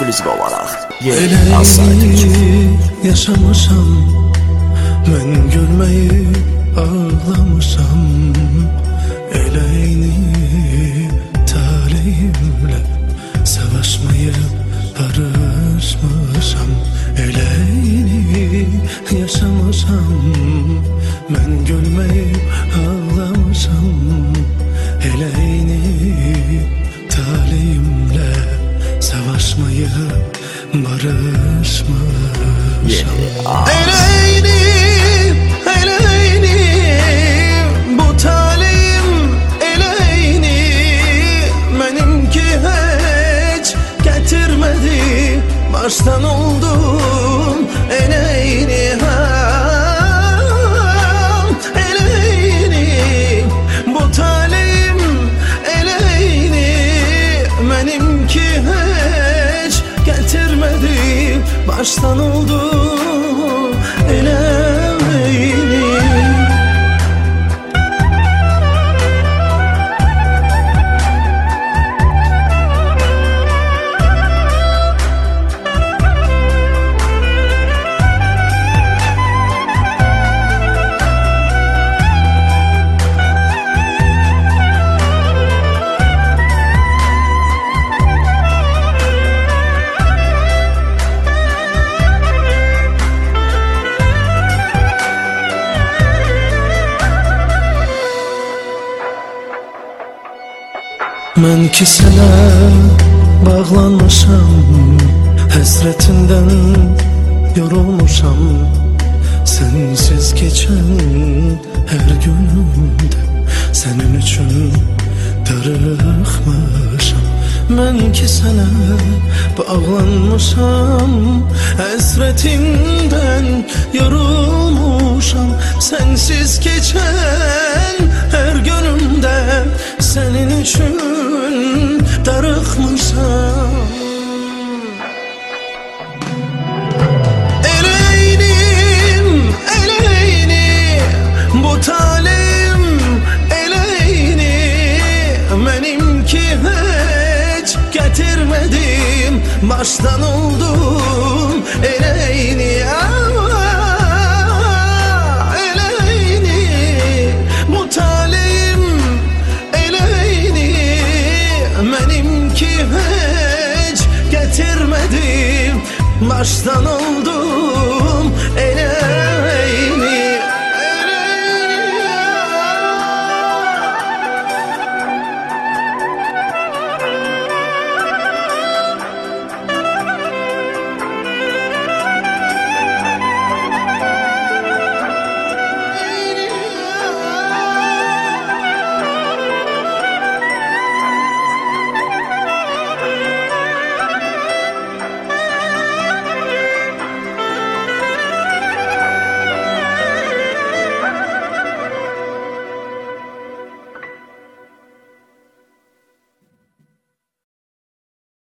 ekskluziv olaraq yeni Asaydik. Yaşamışam, ben gülmeyip ağlamışam. Eleyni talihimle savaşmayıp barışmışam. Eleyni yaşamışam, ben gülmeyip ağlamışam. Eleyni talihimle savaşmayıp barışmışam. Eleyni, eleyni, bu talihim eleyni, benimki hiç getirmedi, baştan oldum eleyni. Eleyni, bu talihim eleyni, benimki hiç getirmedi, baştan oldu eleyni. Ben ki sana bağlanmışam, hasretinden yorulmuşam. Sensiz geçen her günümde senin için darıkmışam. Ben ki sana bağlanmışam, hasretinden yorulmuşam. Sensiz geçen her günümde senin için darıkmışam. Eleynim, eleyni, bu talim eleyni, benimki hiç getirmedim, baştan oldum eleyni. Eleyni, bu talim eleyni, benimki hiç getirmedim, baştan oldu